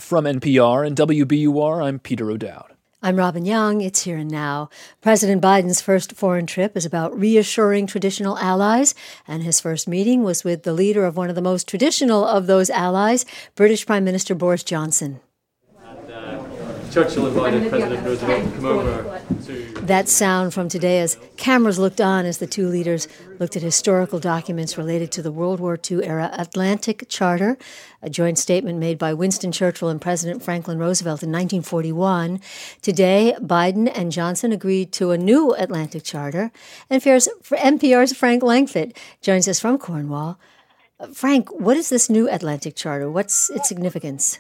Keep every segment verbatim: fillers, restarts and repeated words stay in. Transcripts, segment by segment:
From N P R and W B U R, I'm Peter O'Dowd. I'm Robin Young. It's Here and Now. President Biden's first foreign trip is about reassuring traditional allies, and his first meeting was with the leader of one of the most traditional of those allies, British Prime Minister Boris Johnson. And, uh, Churchill invited President Roosevelt to come over to... That sound from today as cameras looked on as the two leaders looked at historical documents related to the World War Two era Atlantic Charter, a joint statement made by Winston Churchill and President Franklin Roosevelt in nineteen forty-one. Today, Biden and Johnson agreed to a new Atlantic Charter. And N P R's Frank Langfitt joins us from Cornwall. Frank, what is this new Atlantic Charter? What's its significance?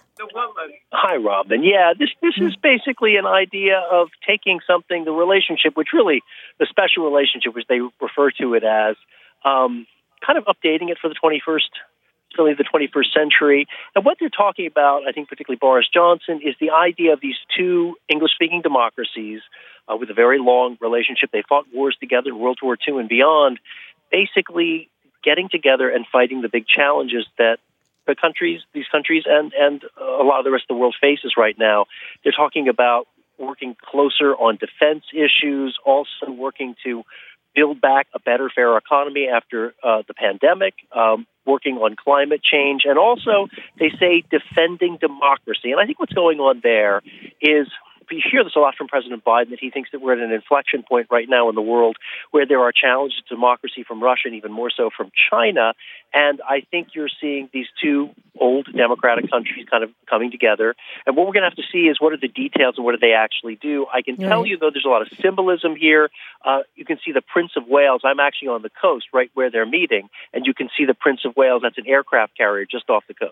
Hi, Robin. Yeah, this this is basically an idea of taking something, the relationship, which really, the special relationship, which they refer to it as, um, kind of updating it for the twenty-first, certainly the twenty-first century. And what they're talking about, I think particularly Boris Johnson, is the idea of these two English-speaking democracies uh, with a very long relationship. They fought wars together in World War Two and beyond, basically getting together and fighting the big challenges that the countries, these countries, and, and a lot of the rest of the world faces right now. They're talking about working closer on defense issues, also working to build back a better, fairer economy after uh, the pandemic, um, working on climate change, and also, they say, defending democracy. And I think what's going on there is, you hear this a lot from President Biden, that he thinks that we're at an inflection point right now in the world where there are challenges to democracy from Russia and even more so from China. And I think you're seeing these two old democratic countries kind of coming together. And what we're going to have to see is what are the details and what do they actually do. I can Right. tell you, though, there's a lot of symbolism here. Uh, you can see the Prince of Wales. I'm actually on the coast right where they're meeting. And you can see the Prince of Wales. That's an aircraft carrier just off the coast.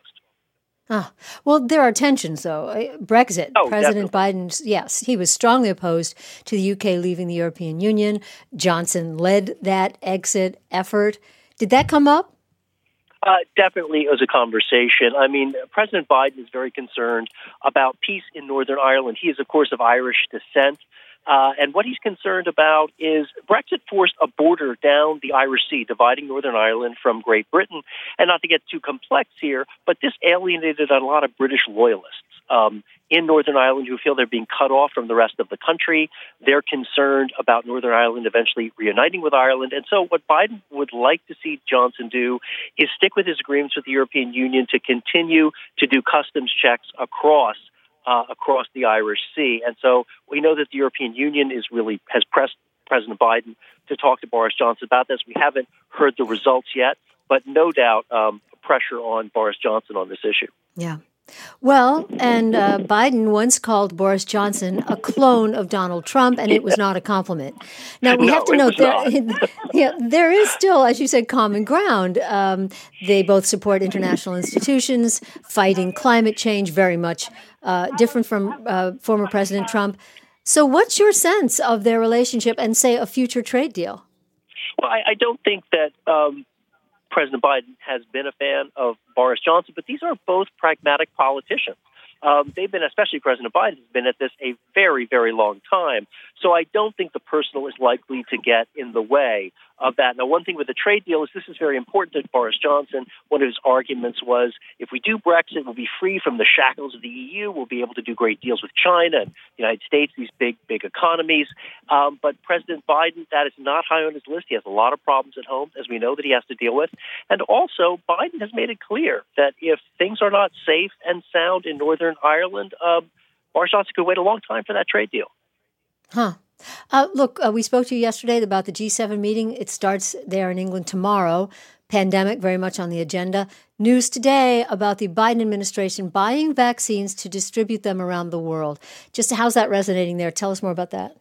Ah, well, there are tensions, though. Uh, Brexit, Oh, President definitely. Biden, yes, he was strongly opposed to the U K leaving the European Union. Johnson led that exit effort. Did that come up? Uh, definitely it was a conversation. I mean, President Biden is very concerned about peace in Northern Ireland. He is, of course, of Irish descent. Uh, and what he's concerned about is Brexit forced a border down the Irish Sea, dividing Northern Ireland from Great Britain. And not to get too complex here, but this alienated a lot of British loyalists um, in Northern Ireland who feel they're being cut off from the rest of the country. They're concerned about Northern Ireland eventually reuniting with Ireland. And so what Biden would like to see Johnson do is stick with his agreements with the European Union to continue to do customs checks across Uh, across the Irish Sea. And so we know that the European Union is really has pressed President Biden to talk to Boris Johnson about this. We haven't heard the results yet, but no doubt um, pressure on Boris Johnson on this issue. Yeah. Well, and uh, Biden once called Boris Johnson a clone of Donald Trump, and it was not a compliment. Now, we No, have to it note was there, yeah, there is still, as you said, common ground. Um, they both support international institutions, fighting climate change, very much uh, different from uh, former President Trump. So what's your sense of their relationship and, say, a future trade deal? Well, I, I don't think that um, President Biden has been a fan of Boris Johnson, but these are both pragmatic politicians. Um, they've been, especially President Biden, has been at this a very, very long time. So I don't think the personal is likely to get in the way of that. Now, one thing with the trade deal is this is very important to Boris Johnson. One of his arguments was if we do Brexit, we'll be free from the shackles of the E U. We'll be able to do great deals with China and the United States, these big, big economies. Um, but President Biden, that is not high on his list. He has a lot of problems at home, as we know, that he has to deal with. And also, Biden has made it clear that if things are not safe and sound in Northern Ireland, um, Boris Johnson could wait a long time for that trade deal. Huh. Uh, look, uh, we spoke to you yesterday about the G seven meeting. It starts there in England tomorrow. Pandemic very much on the agenda. News today about the Biden administration buying vaccines to distribute them around the world. Just how's that resonating there? Tell us more about that.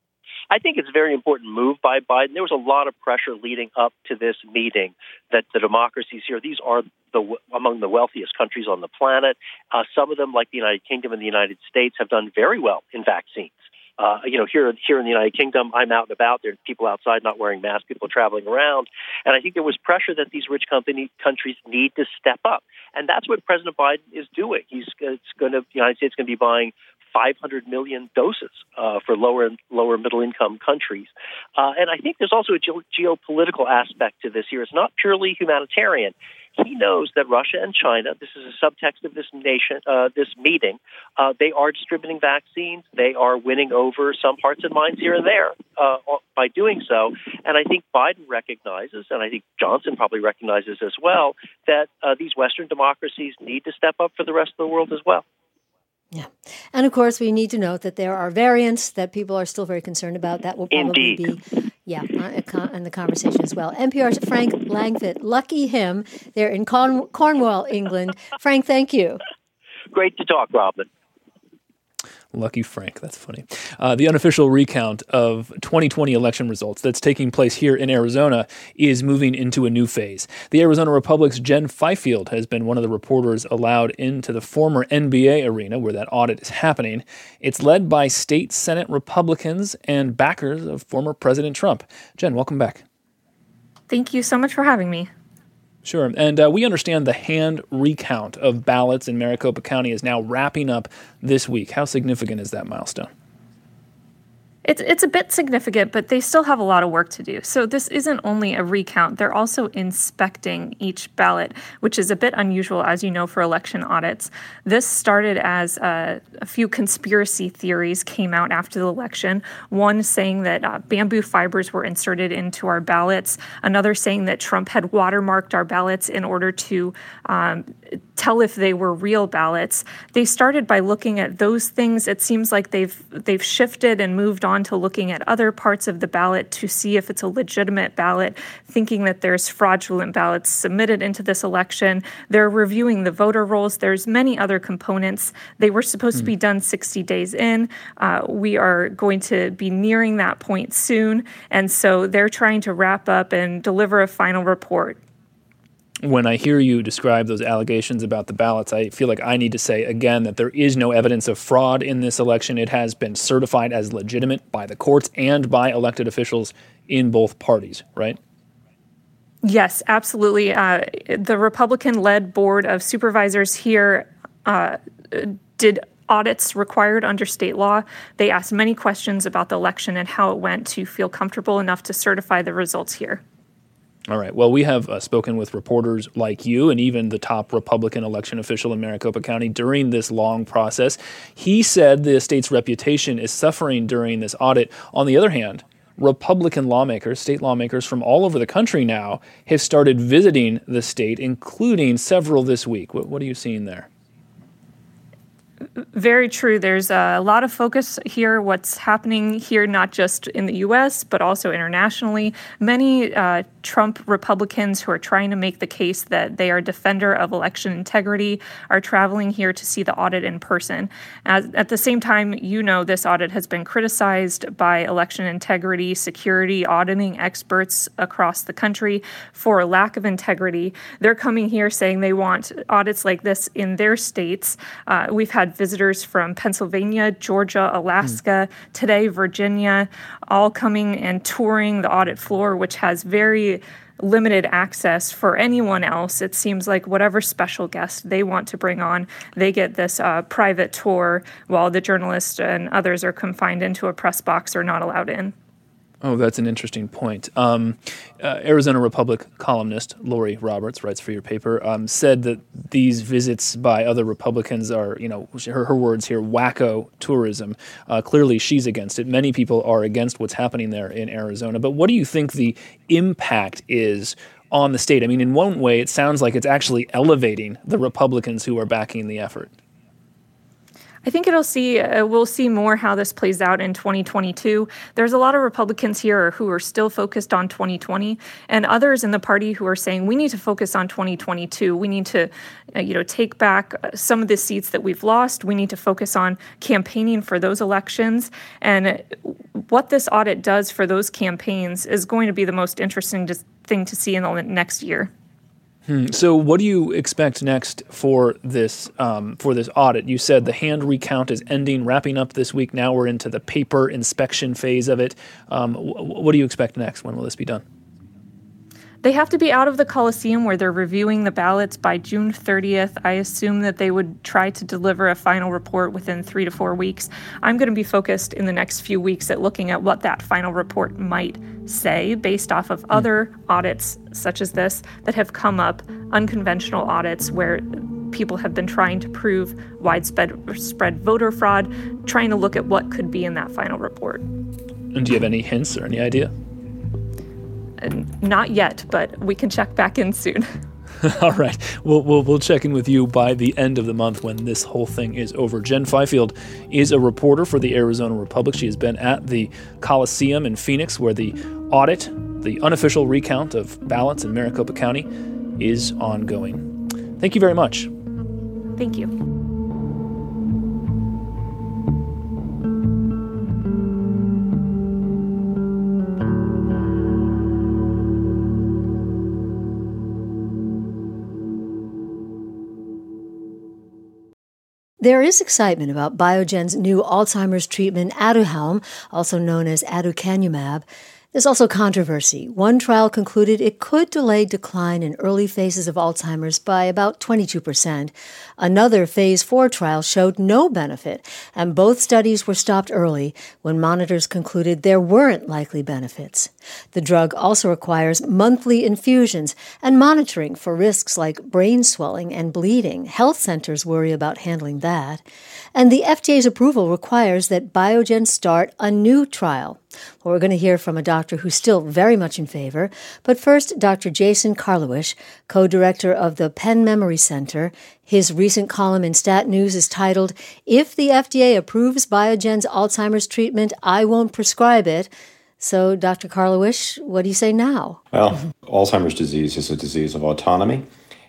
I think it's a very important move by Biden. There was a lot of pressure leading up to this meeting that the democracies here, these are the among the wealthiest countries on the planet. Uh, some of them, like the United Kingdom and the United States, have done very well in vaccines. Uh, you know, here here in the United Kingdom, I'm out and about. There are people outside not wearing masks, people traveling around. And I think there was pressure that these rich company countries need to step up. And that's what President Biden is doing. He's it's going to, the United States is going to be buying five hundred million doses uh, for lower and lower middle income countries. Uh, and I think there's also a ge- geopolitical aspect to this here. It's not purely humanitarian. he knows that Russia and China, this is a subtext of this nation, uh, this meeting, uh, they are distributing vaccines. They are winning over some hearts and minds here and there uh, by doing so. And I think Biden recognizes, and I think Johnson probably recognizes as well, that uh, these Western democracies need to step up for the rest of the world as well. Yeah. And of course, we need to note that there are variants that people are still very concerned about. That will probably Indeed. be, yeah, in the conversation as well. N P R's Frank Langfitt, lucky him. They're in Corn- Cornwall, England. Frank, thank you. Great to talk, Robin. Lucky Frank, that's funny. Uh, the unofficial recount of twenty twenty election results that's taking place here in Arizona is moving into a new phase. The Arizona Republic's Jen Fifield has been one of the reporters allowed into the former N B A arena where that audit is happening. It's led by state Senate Republicans and backers of former President Trump. Jen, welcome back. Thank you so much for having me. Sure. And uh, we understand the hand recount of ballots in Maricopa County is now wrapping up this week. How significant is that milestone? It's it's a bit significant, but they still have a lot of work to do. So this isn't only a recount. They're also inspecting each ballot, which is a bit unusual, as you know, for election audits. This started as uh, a few conspiracy theories came out after the election. One saying that uh, bamboo fibers were inserted into our ballots. Another saying that Trump had watermarked our ballots in order to um, tell if they were real ballots. They started by looking at those things. It seems like they've they've shifted and moved on to looking at other parts of the ballot to see if it's a legitimate ballot, thinking that there's fraudulent ballots submitted into this election. They're reviewing the voter rolls. There's many other components. They were supposed mm. to be done sixty days in. Uh, we are going to be nearing that point soon. And so they're trying to wrap up and deliver a final report. When I hear you describe those allegations about the ballots, I feel like I need to say again that there is no evidence of fraud in this election. It has been certified as legitimate by the courts and by elected officials in both parties, right? Yes, absolutely. Uh, the Republican-led Board of Supervisors here uh, did audits required under state law. They asked many questions about the election and how it went to feel comfortable enough to certify the results here. All right. Well, we have uh, spoken with reporters like you and even the top Republican election official in Maricopa County during this long process. He said the state's reputation is suffering during this audit. On the other hand, Republican lawmakers, state lawmakers from all over the country now have started visiting the state, including several this week. What, what are you seeing there? Very true. There's a lot of focus here, what's happening here, not just in the U S, but also internationally. Many uh, Trump Republicans who are trying to make the case that they are a defender of election integrity are traveling here to see the audit in person. As, at the same time, you know, this audit has been criticized by election integrity, security, auditing experts across the country for a lack of integrity. They're coming here saying they want audits like this in their states. Uh, we've had visitors from Pennsylvania, Georgia, Alaska, mm. today Virginia, all coming and touring the audit floor, which has very limited access for anyone else. It seems like whatever special guest they want to bring on, they get this uh, private tour while the journalists and others are confined into a press box or not allowed in. Oh, that's an interesting point. Um, uh, Arizona Republic columnist Lori Roberts, writes for your paper, um, said that these visits by other Republicans are, you know, her, her words here, wacko tourism. Uh, clearly, she's against it. Many people are against what's happening there in Arizona. But what do you think the impact is on the state? I mean, in one way, it sounds like it's actually elevating the Republicans who are backing the effort. I think it'll see uh, we'll see more how this plays out in twenty twenty-two. There's a lot of Republicans here who are still focused on twenty twenty, and others in the party who are saying we need to focus on twenty twenty-two. We need to, uh, you know, take back some of the seats that we've lost. We need to focus on campaigning for those elections. And what this audit does for those campaigns is going to be the most interesting thing to see in the next year. Hmm. So what do you expect next for this um, for this audit? You said the hand recount is ending, wrapping up this week. Now we're into the paper inspection phase of it. Um, wh- what do you expect next? When will this be done? They have to be out of the Coliseum where they're reviewing the ballots by June thirtieth. I assume that they would try to deliver a final report within three to four weeks. I'm going to be focused in the next few weeks at looking at what that final report might say based off of other audits such as this that have come up unconventional audits where people have been trying to prove widespread spread voter fraud, trying to look at what could be in that final report. And do you have any hints or any idea? And not yet, but we can check back in soon. All right. We'll, we'll, we'll check in with you by the end of the month when this whole thing is over. Jen Fifield is a reporter for the Arizona Republic. She has been at the Coliseum in Phoenix, where the audit, the unofficial recount of ballots in Maricopa County, is ongoing. Thank you very much. Thank you. There is excitement about Biogen's new Alzheimer's treatment, Aduhelm, also known as aducanumab. There's also controversy. One trial concluded it could delay decline in early phases of Alzheimer's by about twenty-two percent. Another phase four trial showed no benefit, and both studies were stopped early when monitors concluded there weren't likely benefits. The drug also requires monthly infusions and monitoring for risks like brain swelling and bleeding. Health centers worry about handling that. And the F D A's approval requires that Biogen start a new trial. Well, we're going to hear from a doctor who's still very much in favor. But first, Doctor Jason Karlawish, co-director of the Penn Memory Center. His recent column in Stat News is titled, "If the F D A approves Biogen's Alzheimer's treatment, I won't prescribe it." So, Doctor Karlawish, what do you say now? Well, Alzheimer's disease is a disease of autonomy.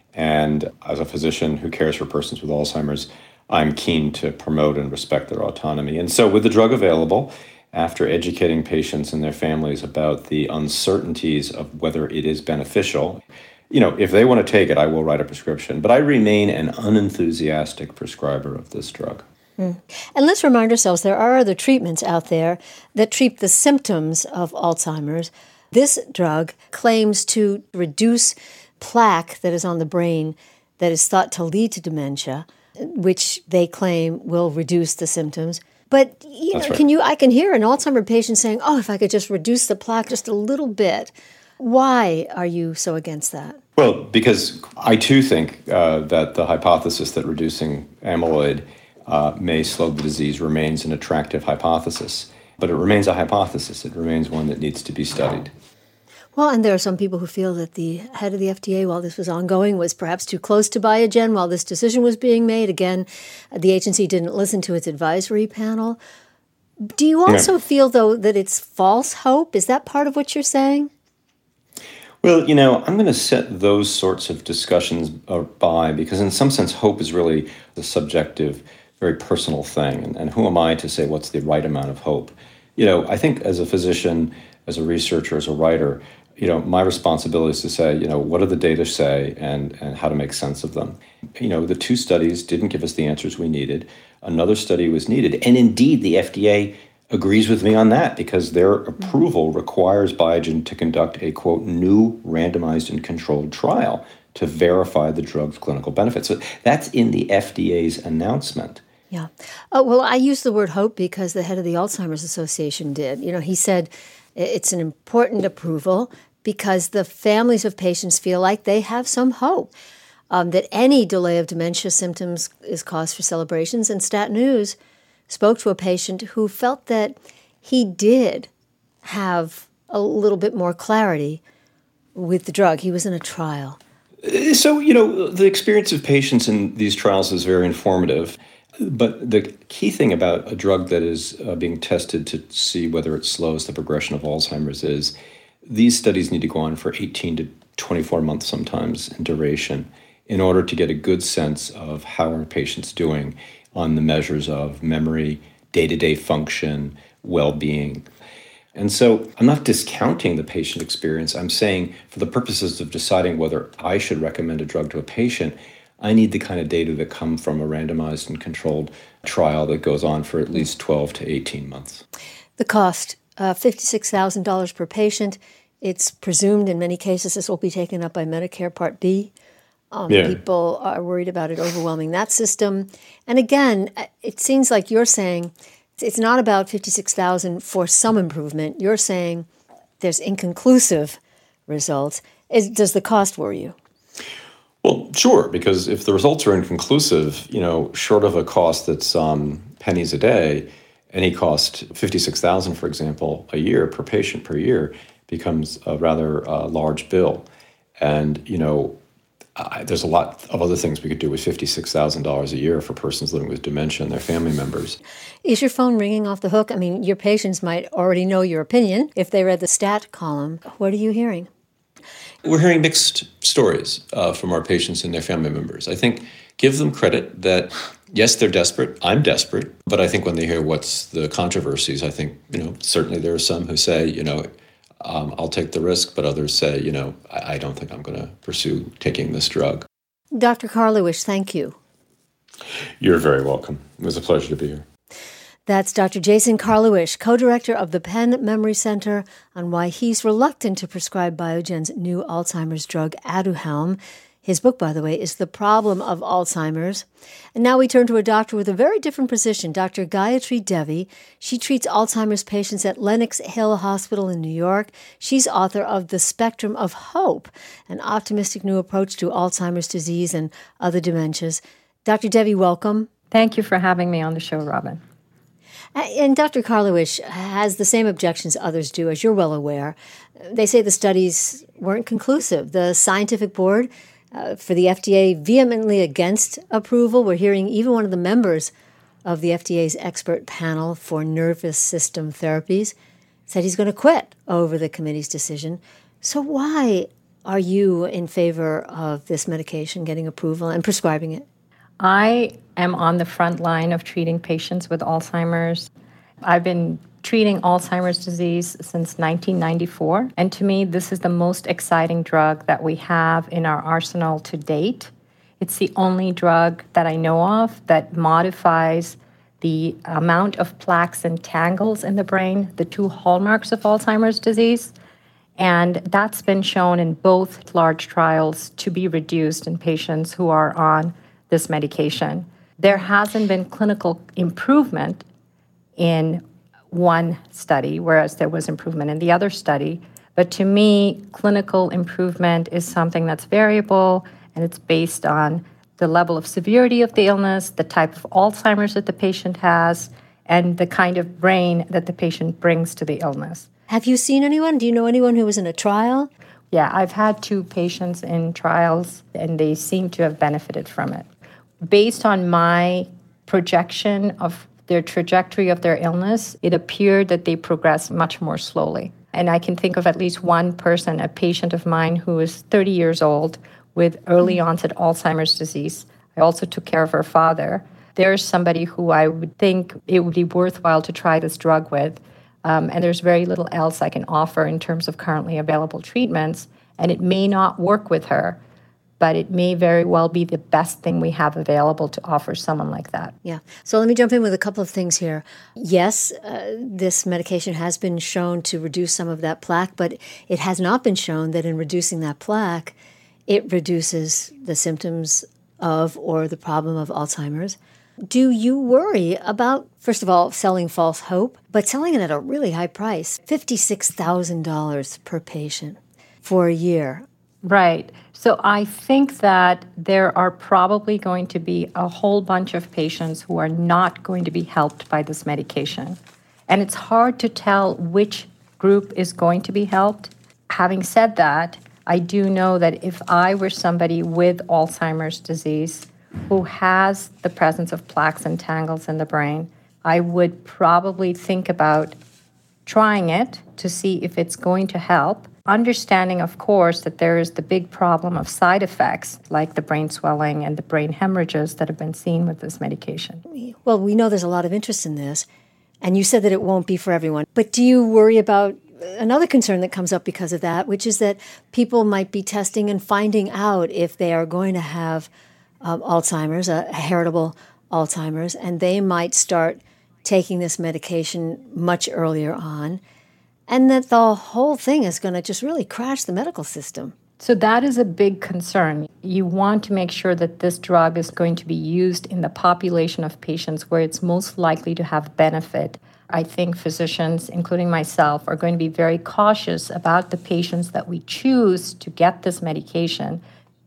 And as a physician who cares for persons with Alzheimer's, I'm keen to promote and respect their autonomy. And so with the drug available, after educating patients and their families about the uncertainties of whether it is beneficial, you know, if they want to take it, I will write a prescription. But I remain an unenthusiastic prescriber of this drug. Mm. And let's remind ourselves there are other treatments out there that treat the symptoms of Alzheimer's. This drug claims to reduce plaque that is on the brain that is thought to lead to dementia, which they claim will reduce the symptoms. But you know, That's right. can you? I can hear an Alzheimer's patient saying, "Oh, if I could just reduce the plaque just a little bit." Why are you so against that? Well, because I too think uh, that the hypothesis that reducing amyloid uh, may slow the disease remains an attractive hypothesis. But it remains a hypothesis. It remains one that needs to be studied. Well, and there are some people who feel that the head of the F D A, while this was ongoing, was perhaps too close to Biogen while this decision was being made. Again, the agency didn't listen to its advisory panel. Do you also Yeah. feel, though, that it's false hope? Is that part of what you're saying? Well, you know, I'm going to set those sorts of discussions by because in some sense, hope is really the subjective, very personal thing. And, and who am I to say what's the right amount of hope? You know, I think as a physician, as a researcher, as a writer, you know, my responsibility is to say, you know, what do the data say and, and how to make sense of them. You know, the two studies didn't give us the answers we needed. Another study was needed. And indeed, the F D A agrees with me on that because their approval requires Biogen to conduct a, quote, new randomized and controlled trial to verify the drug's clinical benefits. So that's in the F D A's announcement. Yeah. Oh, well, I use the word hope because the head of the Alzheimer's Association did. You know, he said it's an important approval because the families of patients feel like they have some hope, um, that any delay of dementia symptoms is cause for celebrations. And Stat News spoke to a patient who felt that he did have a little bit more clarity with the drug. He was in a trial. So, you know, the experience of patients in these trials is very informative. But the key thing about a drug that is uh, being tested to see whether it slows the progression of Alzheimer's is these studies need to go on for eighteen to twenty-four months sometimes in duration in order to get a good sense of how are patients doing on the measures of memory, day-to-day function, well-being. And so I'm not discounting the patient experience. I'm saying for the purposes of deciding whether I should recommend a drug to a patient, I need the kind of data that come from a randomized and controlled trial that goes on for at least twelve to eighteen months. The cost, uh, fifty-six thousand dollars per patient. It's presumed in many cases this will be taken up by Medicare Part B. Um, Yeah. People are worried about it overwhelming that system. And again, it seems like you're saying it's not about fifty-six thousand dollars for some improvement. You're saying there's inconclusive results. Is, does the cost worry you? Well, sure, because if the results are inconclusive, you know, short of a cost that's um, pennies a day, any cost, fifty-six thousand dollars, for example, a year per patient per year becomes a rather uh, large bill. And, you know, I, there's a lot of other things we could do with fifty-six thousand dollars a year for persons living with dementia and their family members. Is your phone ringing off the hook? I mean, your patients might already know your opinion if they read the stat column. What are you hearing? We're hearing mixed stories uh, from our patients and their family members. I think give them credit that, yes, they're desperate. I'm desperate. But I think when they hear what's the controversies, I think, you know, certainly there are some who say, you know, um, I'll take the risk, but others say, you know, I, I don't think I'm going to pursue taking this drug. Doctor Karlawish, thank you. You're very welcome. It was a pleasure to be here. That's Doctor Jason Karlawish, co-director of the Penn Memory Center, on why he's reluctant to prescribe Biogen's new Alzheimer's drug, Aduhelm. His book, by the way, is The Problem of Alzheimer's. And now we turn to a doctor with a very different position, Doctor Gayatri Devi. She treats Alzheimer's patients at Lenox Hill Hospital in New York. She's author of The Spectrum of Hope, an optimistic new approach to Alzheimer's disease and other dementias. Doctor Devi, welcome. Thank you for having me on the show, Robin. And Doctor Karlawish has the same objections others do, as you're well aware. They say the studies weren't conclusive. The scientific board uh, for the F D A vehemently against approval. We're hearing even one of the members of the F D A's expert panel for nervous system therapies said he's going to quit over the committee's decision. So why are you in favor of this medication getting approval and prescribing it? I am on the front line of treating patients with Alzheimer's. I've been treating Alzheimer's disease since nineteen ninety-four, and to me, this is the most exciting drug that we have in our arsenal to date. It's the only drug that I know of that modifies the amount of plaques and tangles in the brain, the two hallmarks of Alzheimer's disease, and that's been shown in both large trials to be reduced in patients who are on this medication. There hasn't been clinical improvement in one study, whereas there was improvement in the other study. But to me, clinical improvement is something that's variable, and it's based on the level of severity of the illness, the type of Alzheimer's that the patient has, and the kind of brain that the patient brings to the illness. Have you seen anyone? Do you know anyone who was in a trial? Yeah, I've had two patients in trials, and they seem to have benefited from it. Based on my projection of their trajectory of their illness, it appeared that they progressed much more slowly. And I can think of at least one person, a patient of mine who is thirty years old with early onset Alzheimer's disease. I also took care of her father. There's somebody who I would think it would be worthwhile to try this drug with. Um, and there's very little else I can offer in terms of currently available treatments. And it may not work with her, but it may very well be the best thing we have available to offer someone like that. Yeah. So let me jump in with a couple of things here. Yes, uh, this medication has been shown to reduce some of that plaque, but it has not been shown that in reducing that plaque, it reduces the symptoms of or the problem of Alzheimer's. Do you worry about, first of all, selling false hope, but selling it at a really high price, fifty-six thousand dollars per patient for a year? Right. So I think that there are probably going to be a whole bunch of patients who are not going to be helped by this medication. And it's hard to tell which group is going to be helped. Having said that, I do know that if I were somebody with Alzheimer's disease who has the presence of plaques and tangles in the brain, I would probably think about trying it to see if it's going to help. Understanding, of course, that there is the big problem of side effects like the brain swelling and the brain hemorrhages that have been seen with this medication. Well, we know there's a lot of interest in this, and you said that it won't be for everyone. But do you worry about another concern that comes up because of that, which is that people might be testing and finding out if they are going to have um, Alzheimer's, a heritable Alzheimer's, and they might start taking this medication much earlier on, and that the whole thing is going to just really crash the medical system. So that is a big concern. You want to make sure that this drug is going to be used in the population of patients where it's most likely to have benefit. I think physicians, including myself, are going to be very cautious about the patients that we choose to get this medication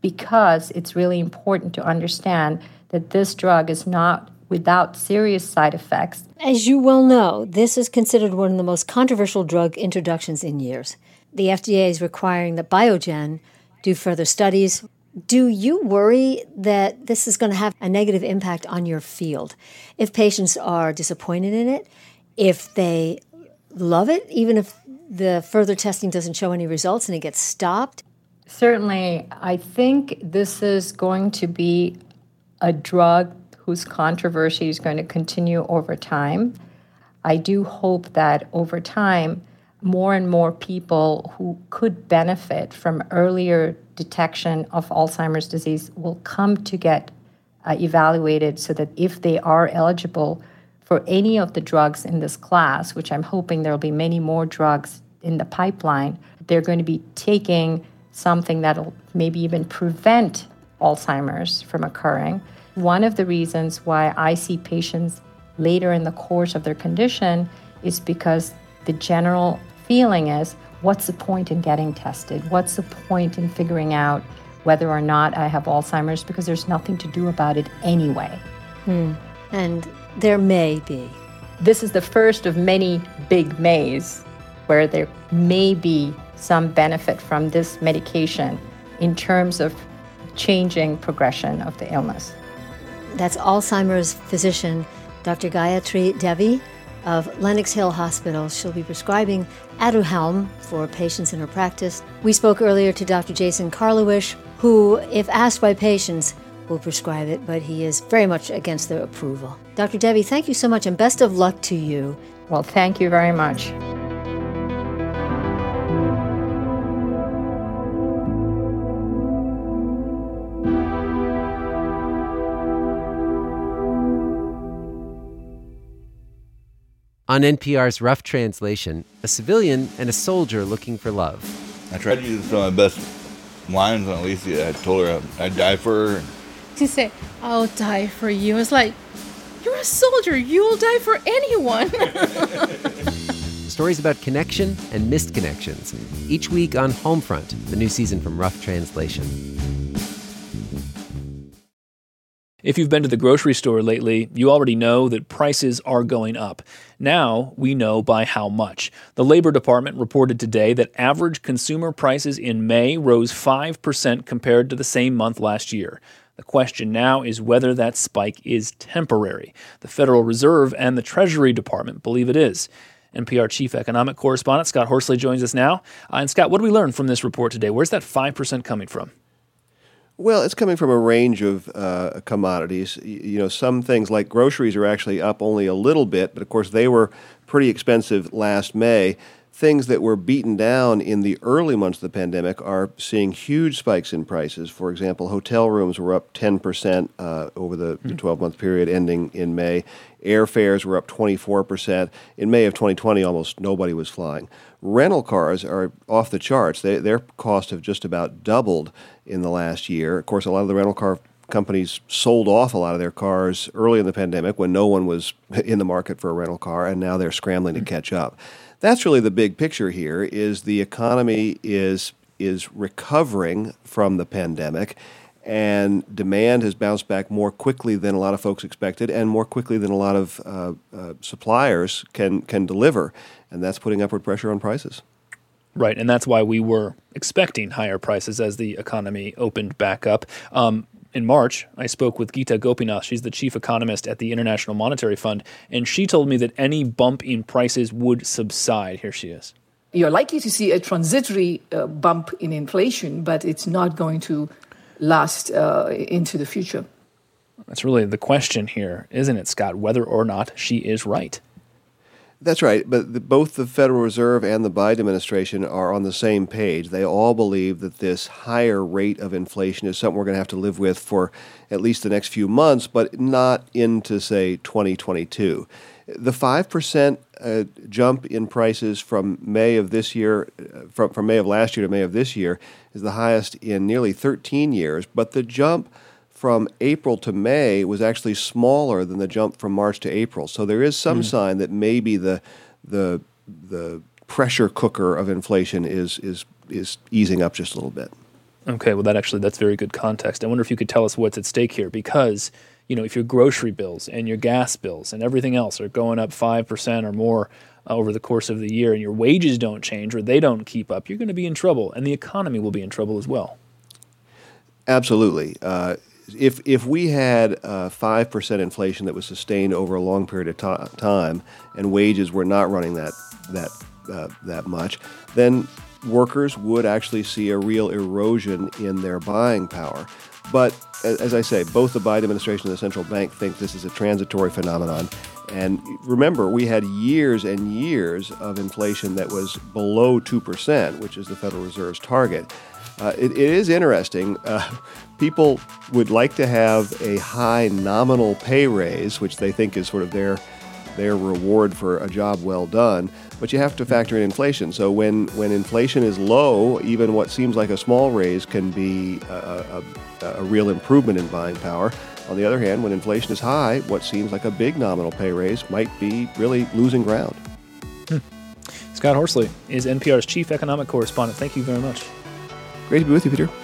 because it's really important to understand that this drug is not without serious side effects. As you well know, this is considered one of the most controversial drug introductions in years. The F D A is requiring that Biogen do further studies. Do you worry that this is going to have a negative impact on your field? If patients are disappointed in it, if they love it, even if the further testing doesn't show any results and it gets stopped? Certainly, I think this is going to be a drug whose controversy is going to continue over time. I do hope that over time, more and more people who could benefit from earlier detection of Alzheimer's disease will come to get uh, evaluated so that if they are eligible for any of the drugs in this class, which I'm hoping there will be many more drugs in the pipeline, they're going to be taking something that will maybe even prevent Alzheimer's from occurring. One of the reasons why I see patients later in the course of their condition is because the general feeling is, what's the point in getting tested? What's the point in figuring out whether or not I have Alzheimer's, because there's nothing to do about it anyway. Hmm. And there may be. This is the first of many big mays where there may be some benefit from this medication in terms of changing progression of the illness. That's Alzheimer's physician, Doctor Gayatri Devi of Lenox Hill Hospital. She'll be prescribing Aduhelm for patients in her practice. We spoke earlier to Doctor Jason Karlawish, who, if asked by patients, will prescribe it, but he is very much against the approval. Doctor Devi, thank you so much, and best of luck to you. Well, thank you very much. On N P R's Rough Translation, a civilian and a soldier looking for love. I tried to use some of my best lines on Alicia. I told her I'd die for her. She said, I'll die for you. It's like, you're a soldier. You will die for anyone. Stories about connection and missed connections. Each week on Homefront, the new season from Rough Translation. If you've been to the grocery store lately, you already know that prices are going up. Now we know by how much. The Labor Department reported today that average consumer prices in May rose five percent compared to the same month last year. The question now is whether that spike is temporary. The Federal Reserve and the Treasury Department believe it is. N P R Chief Economic Correspondent Scott Horsley joins us now. Uh, and Scott, what do we learn from this report today? Where's that five percent coming from? Well, it's coming from a range of uh, commodities. You know, some things like groceries are actually up only a little bit, but of course they were pretty expensive last May. Things that were beaten down in the early months of the pandemic are seeing huge spikes in prices. For example, hotel rooms were up ten percent uh, over the twelve-month period ending in May. Airfares were up twenty-four percent. In May of twenty twenty, almost nobody was flying. Rental cars are off the charts. They, their costs have just about doubled in the last year. Of course, a lot of the rental car companies sold off a lot of their cars early in the pandemic when no one was in the market for a rental car, and now they're scrambling to catch up. That's really the big picture here, is the economy is is recovering from the pandemic, and demand has bounced back more quickly than a lot of folks expected, and more quickly than a lot of uh, uh, suppliers can can deliver, and that's putting upward pressure on prices. Right, and that's why we were expecting higher prices as the economy opened back up. Um, in March, I spoke with Geeta Gopinath. She's the chief economist at the International Monetary Fund, and she told me that any bump in prices would subside. Here she is. You're likely to see a transitory uh, bump in inflation, but it's not going to last uh, into the future. That's really the question here, isn't it, Scott, whether or not she is right? That's right, but the, both the Federal Reserve and the Biden administration are on the same page. They all believe that this higher rate of inflation is something we're going to have to live with for at least the next few months, but not into, say, twenty twenty-two. The five percent uh, jump in prices from May of this year, uh, from, from May of last year to May of this year, is the highest in nearly thirteen years, but the jump from April to May was actually smaller than the jump from March to April. So there is some mm. sign that maybe the the the pressure cooker of inflation is is is easing up just a little bit. Okay, well, that actually, that's very good context. I wonder if you could tell us what's at stake here, because, you know, if your grocery bills and your gas bills and everything else are going up five percent or more uh, over the course of the year, and your wages don't change or they don't keep up, you're going to be in trouble, and the economy will be in trouble as well. Absolutely. Uh, if if we had uh, five percent inflation that was sustained over a long period of to- time, and wages were not running that that uh, that much, then workers would actually see a real erosion in their buying power. But as I say, both the Biden administration and the central bank think this is a transitory phenomenon. And remember, we had years and years of inflation that was below two percent, which is the Federal Reserve's target. Uh, it, it is interesting. Uh, people would like to have a high nominal pay raise, which they think is sort of their their reward for a job well done. But you have to factor in inflation. So when, when inflation is low, even what seems like a small raise can be a, a, a real improvement in buying power. On the other hand, when inflation is high, what seems like a big nominal pay raise might be really losing ground. Hmm. Scott Horsley is N P R's chief economic correspondent. Thank you very much. Great to be with you, Peter.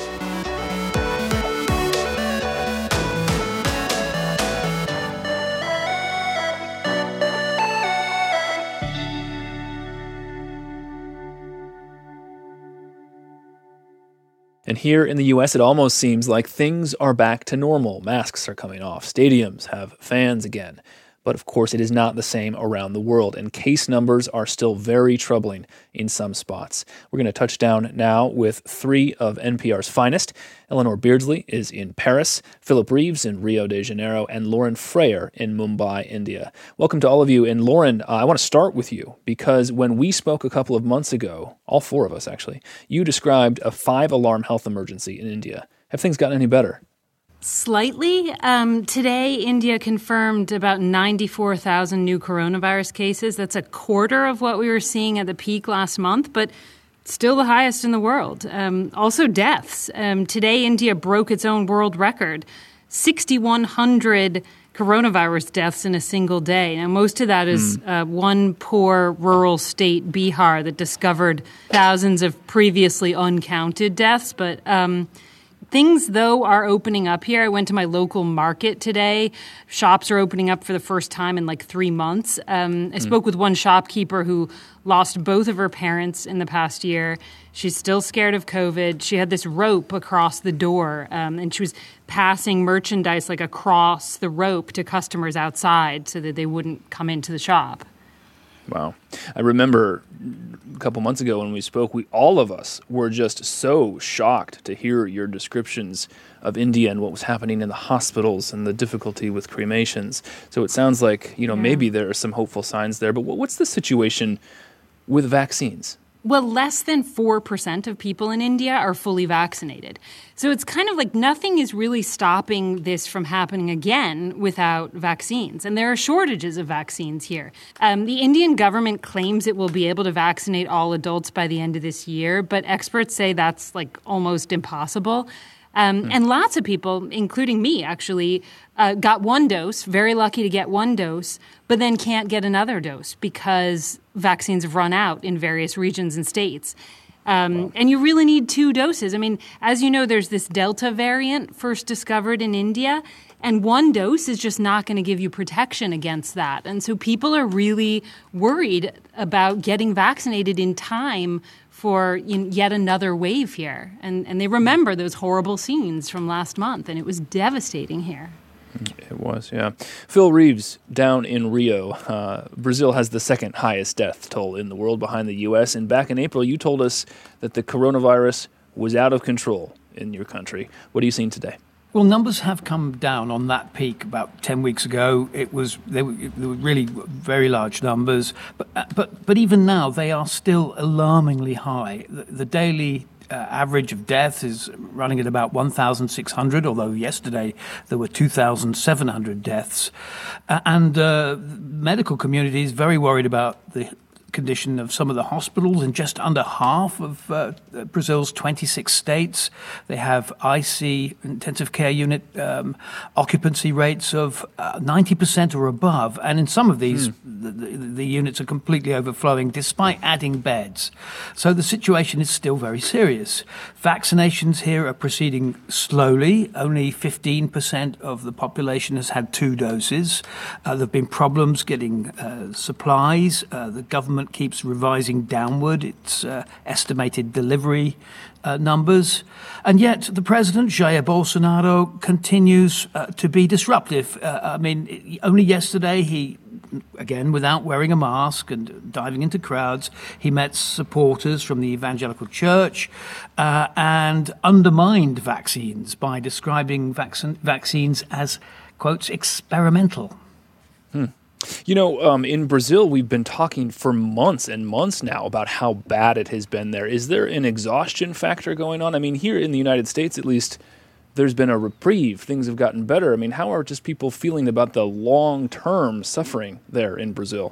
And here in the U S, it almost seems like things are back to normal. Masks are coming off. Stadiums have fans again. But of course, it is not the same around the world, and case numbers are still very troubling in some spots. We're going to touch down now with three of N P R's finest. Eleanor Beardsley is in Paris, Philip Reeves in Rio de Janeiro, and Lauren Freyer in Mumbai, India. Welcome to all of you. And Lauren, uh, I want to start with you, because when we spoke a couple of months ago, all four of us actually, you described a five-alarm health emergency in India. Have things gotten any better? Slightly. Um, today, India confirmed about ninety-four thousand new coronavirus cases. That's a quarter of what we were seeing at the peak last month, but still the highest in the world. Um, also deaths. Um, today, India broke its own world record. six thousand one hundred coronavirus deaths in a single day. Now, most of that is mm. uh, one poor rural state, Bihar, that discovered thousands of previously uncounted deaths, but... Um, Things, though, are opening up here. I went to my local market today. Shops are opening up for the first time in like three months. Um, I mm. spoke with one shopkeeper who lost both of her parents in the past year. She's still scared of COVID. She had this rope across the door, um, and she was passing merchandise like across the rope to customers outside so that they wouldn't come into the shop. Wow. I remember a couple months ago when we spoke, we all of us were just so shocked to hear your descriptions of India and what was happening in the hospitals and the difficulty with cremations. So it sounds like, you know, yeah. maybe there are some hopeful signs there. But what's the situation with vaccines? Well, less than four percent of people in India are fully vaccinated. So it's kind of like nothing is really stopping this from happening again without vaccines. And there are shortages of vaccines here. Um, the Indian government claims it will be able to vaccinate all adults by the end of this year, but experts say that's like almost impossible. Um, mm. And lots of people, including me, actually, uh, got one dose, very lucky to get one dose, but then can't get another dose because vaccines have run out in various regions and states. Um, wow. And you really need two doses. I mean, as you know, there's this Delta variant first discovered in India, and one dose is just not going to give you protection against that. And so people are really worried about getting vaccinated in time for yet another wave here. And, and they remember those horrible scenes from last month, and it was devastating here. It was, yeah. Phil Reeves down in Rio. Uh, Brazil has the second highest death toll in the world behind the U S. And back in April, you told us that the coronavirus was out of control in your country. What are you seeing today? Well, numbers have come down on that peak about ten weeks ago. It was they were, they were really very large numbers, but but but even now they are still alarmingly high. The, the daily uh, average of deaths is running at about one thousand six hundred, although yesterday there were two thousand seven hundred deaths, uh, and uh, the medical community is very worried about the condition of some of the hospitals in just under half of uh, Brazil's twenty-six states. They have I C, intensive care unit, um, occupancy rates of uh, ninety percent or above. And in some of these, mm. the, the, the units are completely overflowing despite adding beds. So the situation is still very serious. Vaccinations here are proceeding slowly. Only fifteen percent of the population has had two doses. Uh, there have been problems getting uh, supplies. Uh, the government keeps revising downward its uh, estimated delivery uh, numbers. And yet the president, Jair Bolsonaro, continues uh, to be disruptive. Uh, I mean, only yesterday he, again, without wearing a mask and diving into crowds, he met supporters from the evangelical church uh, and undermined vaccines by describing vaccine, vaccines as, quotes, experimental. Hmm. You know, um, in Brazil, we've been talking for months and months now about how bad it has been there. Is there an exhaustion factor going on? I mean, here in the United States, at least, there's been a reprieve. Things have gotten better. I mean, how are just people feeling about the long-term suffering there in Brazil?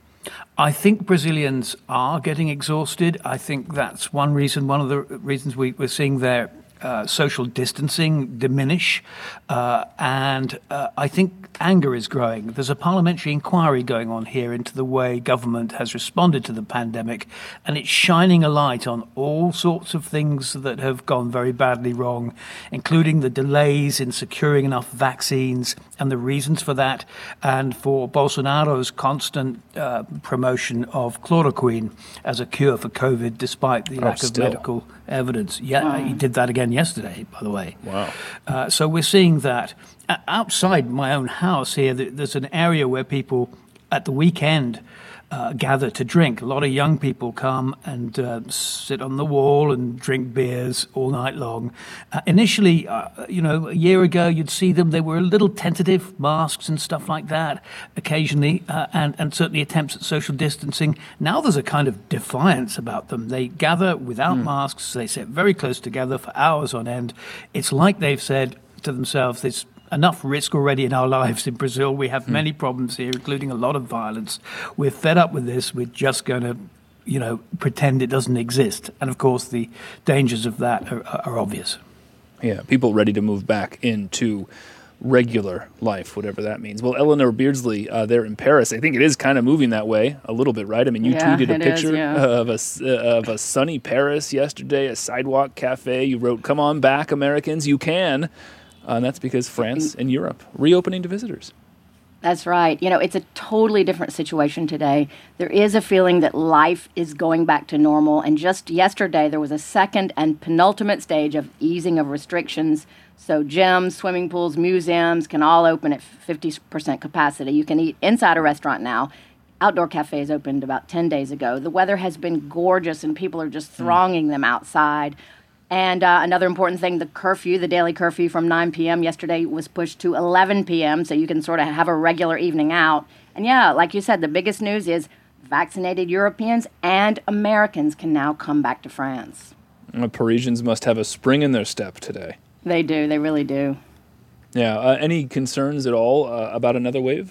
I think Brazilians are getting exhausted. I think that's one reason, one of the reasons we, we're seeing their uh, social distancing diminish. Uh, and uh, I think anger is growing. There's a parliamentary inquiry going on here into the way government has responded to the pandemic, and it's shining a light on all sorts of things that have gone very badly wrong, including the delays in securing enough vaccines and the reasons for that, and for Bolsonaro's constant uh, promotion of chloroquine as a cure for COVID, despite the Oh, lack still. of medical evidence. Yeah, Wow. he did that again yesterday, by the way. Wow. Uh, so we're seeing that. Uh, outside my own house here, th- there's an area where people at the weekend uh, gather to drink. A lot of young people come and uh, sit on the wall and drink beers all night long. Uh, initially, uh, you know, a year ago, you'd see them. They were a little tentative, masks and stuff like that, occasionally, uh, and, and certainly attempts at social distancing. Now there's a kind of defiance about them. They gather without masks. They sit very close together for hours on end. It's like they've said to themselves, there's enough risk already in our lives in Brazil. We have many problems here, including a lot of violence. We're fed up with this. We're just going to, you know, pretend it doesn't exist. And of course, the dangers of that are, are obvious. Yeah, people ready to move back into regular life, whatever that means. Well, Eleanor Beardsley, uh, there in Paris, I think it is kind of moving that way a little bit, right? I mean, you Yeah, tweeted a it picture is, yeah. of a s- uh, of a sunny Paris yesterday, a sidewalk cafe. You wrote, "Come on back, Americans, you can." Uh, and that's because France and Europe reopening to visitors. That's right. You know, it's a totally different situation today. There is a feeling that life is going back to normal. And just yesterday, there was a second and penultimate stage of easing of restrictions. So gyms, swimming pools, museums can all open at fifty percent capacity. You can eat inside a restaurant now. Outdoor cafes opened about ten days ago. The weather has been gorgeous, and people are just thronging them outside. And uh, another important thing, the curfew, the daily curfew from nine p.m. yesterday was pushed to eleven p.m., so you can sort of have a regular evening out. And yeah, like you said, the biggest news is vaccinated Europeans and Americans can now come back to France. Uh, Parisians must have a spring in their step today. They do, they really do. Yeah. Uh, any concerns at all uh, about another wave?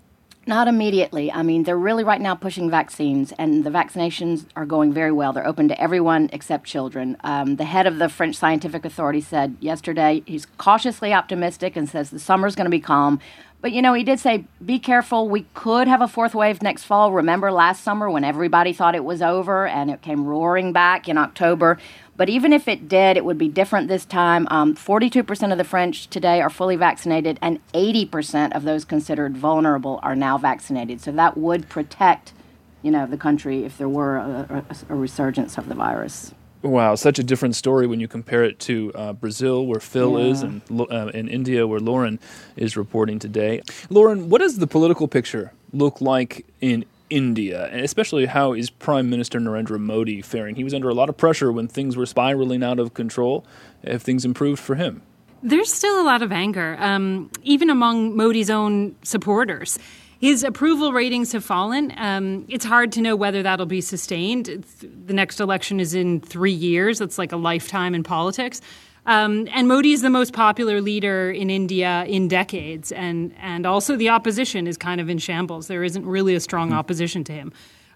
Not immediately. I mean, they're really right now pushing vaccines, and the vaccinations are going very well. They're open to everyone except children. Um, the head of the French Scientific Authority said yesterday he's cautiously optimistic and says the summer's going to be calm. But, you know, he did say, be careful. We could have a fourth wave next fall. Remember last summer when everybody thought it was over and it came roaring back in October? But even if it did, it would be different this time. Um, forty-two percent of the French today are fully vaccinated, and eighty percent of those considered vulnerable are now vaccinated. So that would protect, you know, the country if there were a, a, a resurgence of the virus. Wow, such a different story when you compare it to uh, Brazil, where Phil Yeah. is, and uh, in India, where Lauren is reporting today. Lauren, what does the political picture look like in India, and especially how is Prime Minister Narendra Modi faring? He was under a lot of pressure when things were spiraling out of control. Have things improved for him? There's still a lot of anger, um, even among Modi's own supporters. His approval ratings have fallen. Um, it's hard to know whether that'll be sustained. It's, the next election is in three years. That's like a lifetime in politics. Um, and Modi is the most popular leader in India in decades. And, and also the opposition is kind of in shambles. There isn't really a strong opposition to him.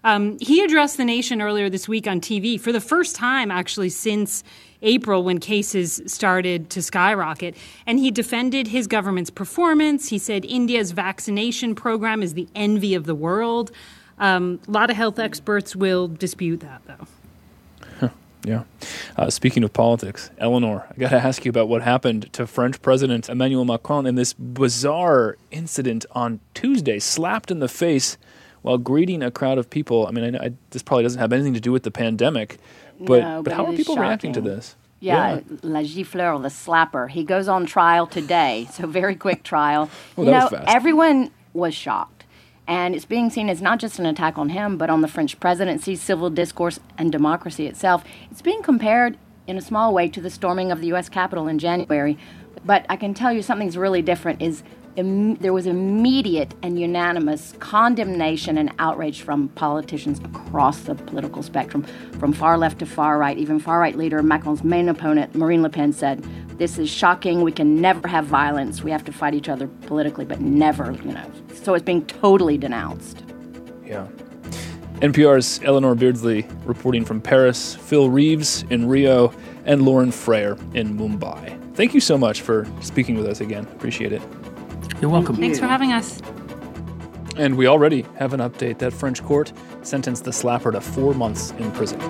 Um, he addressed the nation earlier this week on T V for the first time, actually, since April when cases started to skyrocket. And he defended his government's performance. He said India's vaccination program is the envy of the world. Um, a lot of health experts will dispute that, though. Yeah. Uh, speaking of politics, Eleanor, I got to ask you about what happened to French President Emmanuel Macron in this bizarre incident on Tuesday, slapped in the face while greeting a crowd of people. I mean, I, I, this probably doesn't have anything to do with the pandemic, but, no, but, but how are people shocking. reacting to this? Yeah, yeah, La Gifleur, the slapper. He goes on trial today, so very quick trial. Well, you that know, was fast. Everyone was shocked. And it's being seen as not just an attack on him, but on the French presidency, civil discourse, and democracy itself. It's being compared in a small way to the storming of the U S Capitol in January. But I can tell you something's really different is im- there was immediate and unanimous condemnation and outrage from politicians across the political spectrum, from far left to far right. Even far-right leader Macron's main opponent, Marine Le Pen, said, "This is shocking. We can never have violence. We have to fight each other politically, but never, you know." So it's being totally denounced. Yeah. N P R's Eleanor Beardsley reporting from Paris, Phil Reeves in Rio, and Lauren Frayer in Mumbai. Thank you so much for speaking with us again. Appreciate it. You're welcome. Thanks for having us. And we already have an update that French court sentenced the slapper to four months in prison.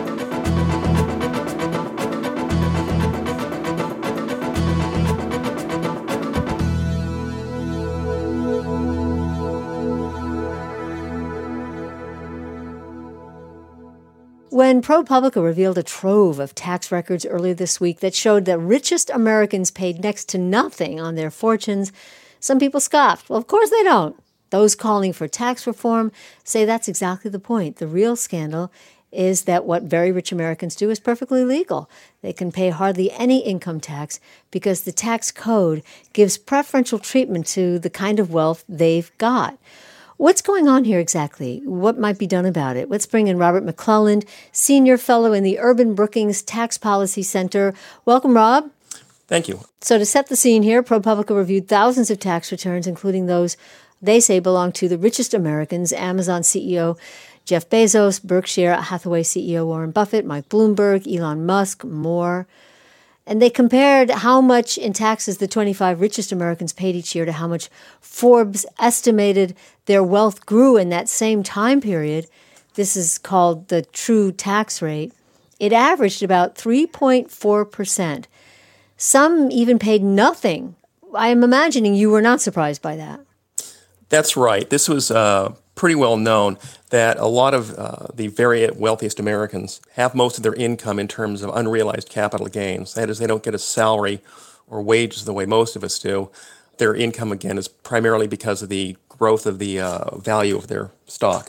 When ProPublica revealed a trove of tax records earlier this week that showed the richest Americans paid next to nothing on their fortunes, some people scoffed. Well, of course they don't. Those calling for tax reform say that's exactly the point. The real scandal is that what very rich Americans do is perfectly legal. They can pay hardly any income tax because the tax code gives preferential treatment to the kind of wealth they've got. What's going on here exactly? What might be done about it? Let's bring in Robert McClelland, Senior Fellow in the Urban Brookings Tax Policy Center. Welcome, Rob. Thank you. So to set the scene here, ProPublica reviewed thousands of tax returns, including those they say belong to the richest Americans, Amazon C E O Jeff Bezos, Berkshire Hathaway C E O Warren Buffett, Mike Bloomberg, Elon Musk, more. And they compared how much in taxes the twenty-five richest Americans paid each year to how much Forbes estimated their wealth grew in that same time period. This is called the true tax rate. It averaged about three point four percent. Some even paid nothing. I am imagining you were not surprised by that. That's right. This was uh, pretty well known that a lot of uh, the very wealthiest Americans have most of their income in terms of unrealized capital gains. That is, they don't get a salary or wages the way most of us do. Their income, again, is primarily because of the growth of the uh, value of their stock.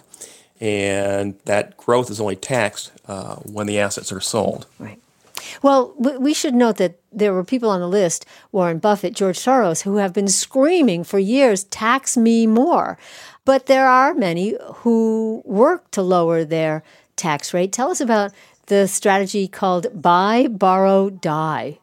And that growth is only taxed uh, when the assets are sold. Right. Well, we should note that there were people on the list, Warren Buffett, George Soros, who have been screaming for years, tax me more. But there are many who work to lower their tax rate. Tell us about the strategy called buy, borrow, die.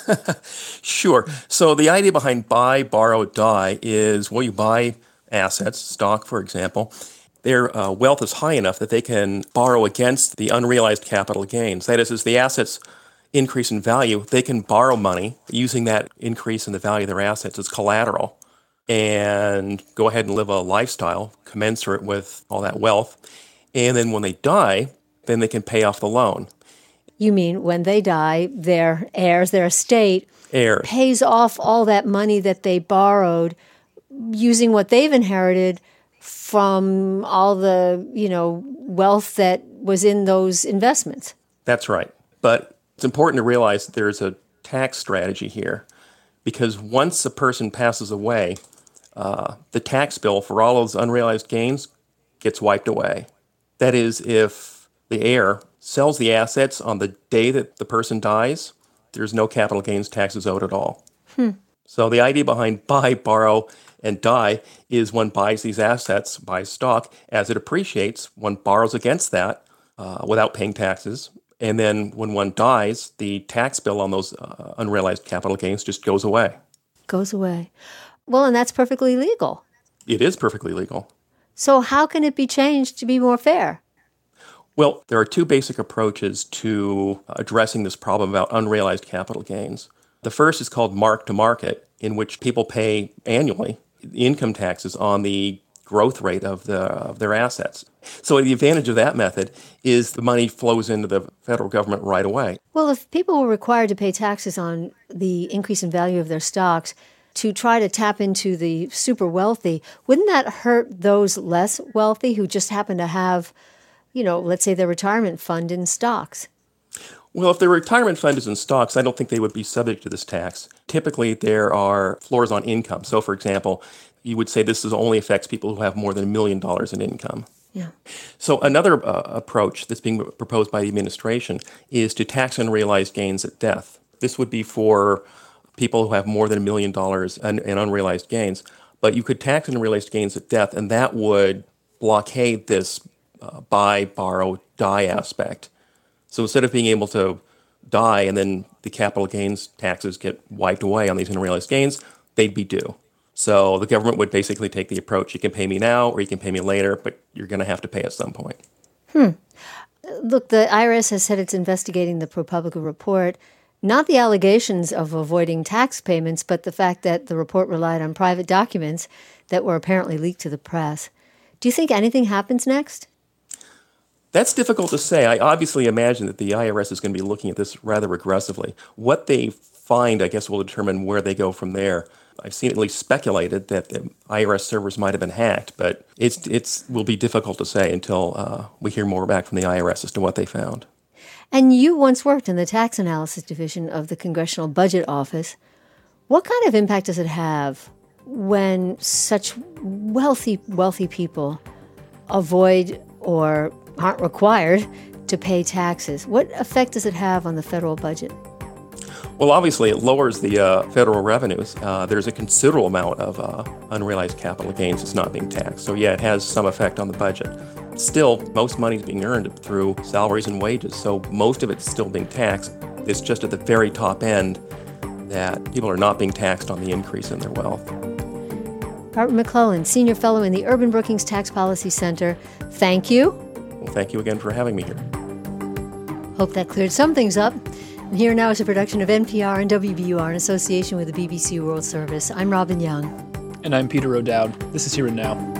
Sure. So the idea behind buy, borrow, die is, well, you buy assets, stock, for example. Their uh, wealth is high enough that they can borrow against the unrealized capital gains. That is, as the assets increase in value, they can borrow money using that increase in the value of their assets as collateral and go ahead and live a lifestyle commensurate with all that wealth. And then when they die, then they can pay off the loan. You mean when they die, their heirs, their estate, Heirs. pays off all that money that they borrowed using what they've inherited from all the, you know, wealth that was in those investments. That's right. But it's important to realize that there's a tax strategy here, because once a person passes away, uh, the tax bill for all those unrealized gains gets wiped away. That is, if the heir sells the assets on the day that the person dies, there's no capital gains taxes owed at all. Hmm. So the idea behind buy, borrow, and die is one buys these assets, buys stock. As it appreciates, one borrows against that uh, without paying taxes. And then when one dies, the tax bill on those uh, unrealized capital gains just goes away. Goes away. Well, and that's perfectly legal. It is perfectly legal. So how can it be changed to be more fair? Well, there are two basic approaches to addressing this problem about unrealized capital gains. The first is called mark-to-market, in which people pay annually income taxes on the growth rate of, the, of their assets. So the advantage of that method is the money flows into the federal government right away. Well, if people were required to pay taxes on the increase in value of their stocks to try to tap into the super wealthy, wouldn't that hurt those less wealthy who just happen to have, you know, let's say their retirement fund in stocks? Well, if their retirement fund is in stocks, I don't think they would be subject to this tax. Typically, there are floors on income. So, for example, you would say this is only affects people who have more than a million dollars in income. Yeah. So another uh, approach that's being proposed by the administration is to tax unrealized gains at death. This would be for people who have more than a million dollars in, in unrealized gains. But you could tax unrealized gains at death, and that would blockade this uh, buy, borrow, die aspect. So instead of being able to die and then the capital gains taxes get wiped away on these unrealized gains, they'd be due. So the government would basically take the approach, you can pay me now or you can pay me later, but you're going to have to pay at some point. Hmm. Look, the I R S has said it's investigating the ProPublica report, not the allegations of avoiding tax payments, but the fact that the report relied on private documents that were apparently leaked to the press. Do you think anything happens next? That's difficult to say. I obviously imagine that the I R S is going to be looking at this rather aggressively. What they find, I guess, will determine where they go from there. I've seen at least speculated that the I R S servers might have been hacked, but it's it's will be difficult to say until uh, we hear more back from the I R S as to what they found. And you once worked in the tax analysis division of the Congressional Budget Office. What kind of impact does it have when such wealthy, wealthy people avoid or aren't required to pay taxes? What effect does it have on the federal budget? Well, obviously, it lowers the uh, federal revenues. Uh, there's a considerable amount of uh, unrealized capital gains that's not being taxed. So, yeah, it has some effect on the budget. Still, most money is being earned through salaries and wages, so most of it's still being taxed. It's just at the very top end that people are not being taxed on the increase in their wealth. Robert McClellan, Senior Fellow in the Urban Brookings Tax Policy Center, thank you. Well, thank you again for having me here. Hope that cleared some things up. And Here Now is a production of N P R and W B U R in association with the B B C World Service. I'm Robin Young. And I'm Peter O'Dowd. This is Here and Now.